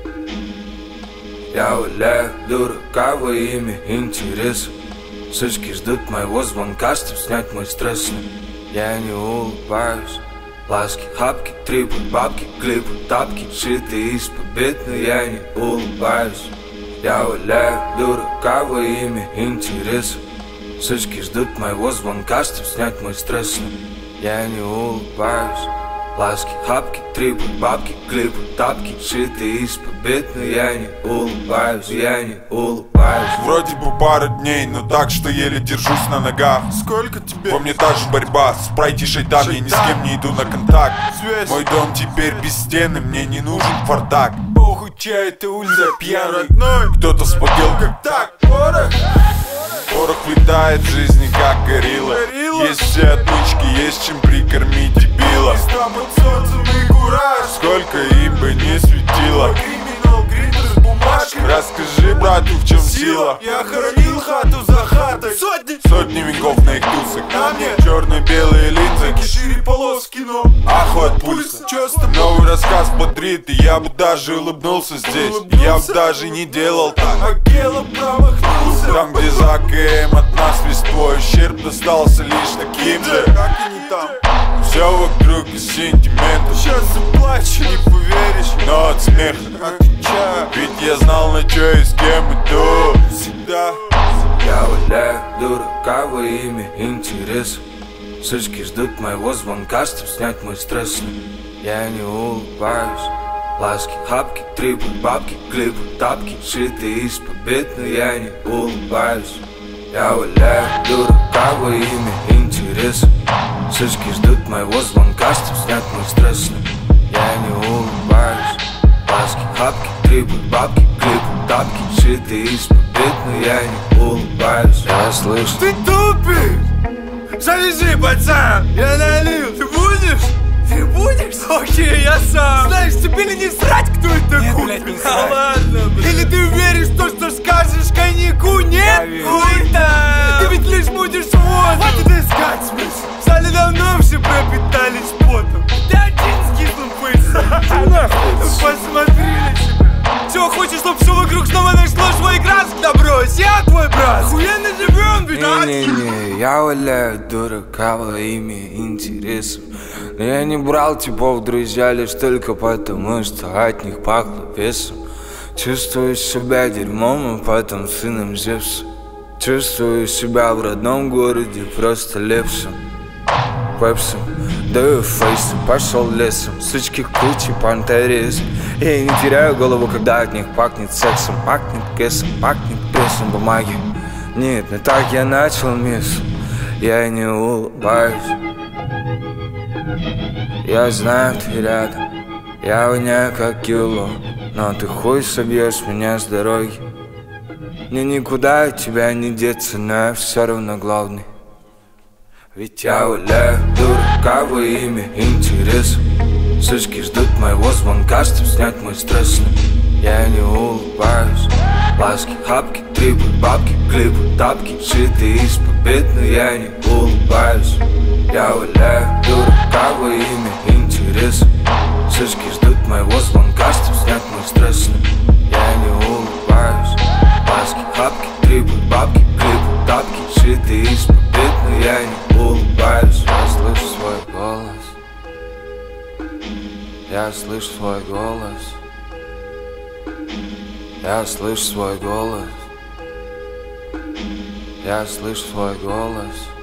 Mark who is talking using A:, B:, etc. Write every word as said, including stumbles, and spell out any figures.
A: Я валяю дурака во имя интереса. Сучки ждут моего звонка, чтоб снять мой стресс. Я не улыбаюсь. Ласки, хапки, трипы, бабки, клипы, тапки, шиты из побед, но я не улыбаюсь. Я валяю дурака во имя интереса. Сучки ждут моего звонка, чтоб снять мой стресс. Я не улыбаюсь. Ласки, хапки, трипы, бабки, клипы, тапки, шиты из побед, но я не улыбаюсь, я не улыбаюсь.
B: Вроде бы пара дней, но так, что еле держусь на ногах.
C: Сколько тебе?
B: Во мне та же борьба, спрайти шайтан, шайтан. Я ни с кем не иду на контакт. Связь. Мой дом теперь без стены, мне не нужен фартак.
C: Похуй, чай, ты улица пьяный.
B: Кто-то спотел как так.
C: Порох.
B: Порох летает в жизни как горилла. Есть все отмычки, есть чем прикормить дебила.
C: Там под солнцем и кураж.
B: Сколько им бы не светило.
C: Криминал, гриндер с бумажкой.
B: Расскажи брату, в чем сила.
C: Я хоронил хату за хатой. Сотни
B: Сотни венков на их тусах.
C: На мне
B: черно-белые линзы,
C: шире полоски, но
B: аху от пульса. Новый рассказ бодрит, и я бы даже улыбнулся здесь.
C: Улыбнулся?
B: Я бы даже не делал так.
C: а Гела промахнулся.
B: Там, где за КМ от нас весь твой ущерб достался лишь таким же.
C: Как и не там.
B: Все вокруг из сентиментов.
C: Сейчас заплачу, не поверишь.
B: Но от смеха
C: Отвечаю,
B: ведь я знал, на чё и с кем иду.
C: всегда.
A: Я валяю дурака во имя интереса. Сучки ждут моего звонка, чтоб снять мой стресс. Я не улыбаюсь. Ласки, хапки, трипы, бабки, клипы, тапки, шиты из побед, но я не улыбаюсь. Я валяю дурака во имя интереса. Сучки ждут моего звонка, чтоб снять мой стресс. Я не улыбаюсь. Ласки, хапки, трипы, бабки, клипы, тапки, шиты из побед, но я не улыбаюсь. Я слышу.
C: Ты тупик! Завяжи, пацан! Я налил! Ты будешь? Ты будешь? Окей, я сам! Знаешь, тебе ли не срать, кто это
D: Нет,
C: купит?
D: блядь, не
C: Да
D: срать.
C: ладно, блядь. Или ты веришь в то, что скажешь коньяку? Нет? Хуй там! Ты ведь лишь будешь вот! Хватит искать смысл! В зале давно все пропитались потом. Ты один с кислым пыльцем. Посмотри на себя. Все, хочешь, чтобы все вокруг снова нашло свой краск? Да брось, я твой брат! Охуенно живем, бедняк!
A: Не-не-не, я валяю дурака во имя интересов. Но я не брал типов в друзья лишь только потому, что от них пахло весом. Чувствую себя дерьмом, а потом сыном Зевса. Чувствую себя в родном городе просто лепсом. Пепсом, даю фейсом, пошел лесом. Сучки кучи, пантерез. Я не теряю голову, когда от них пахнет сексом. Пахнет кэсом, пахнет прессом бумаги. Нет, не так я начал место. Я не улыбаюсь. Я знаю, ты рядом. Я воняю как кило. Но ты хуй собьешь меня с дороги. Мне никуда от тебя не деться, но я все равно главный. Ведь я валяю дурака во имя интереса. Сучки ждут моего звонка, чтоб снять мой стресс. Я не улыбаюсь. Ласки, хапки, трипы, бабки, клипы, тапки, шиты из побед, но я не улыбаюсь. Я валяю дурака во имя интереса. Сучки ждут моего звонка, чтоб снять мой стресс. Я не улыбаюсь. Ласки, хапки, трипы, бабки, клипы, тапки, шиты из побед, но я не улыбаюсь. Я слышу свой голос. Я слышу свой голос. Я слышу свой голос. Я слышу свой голос.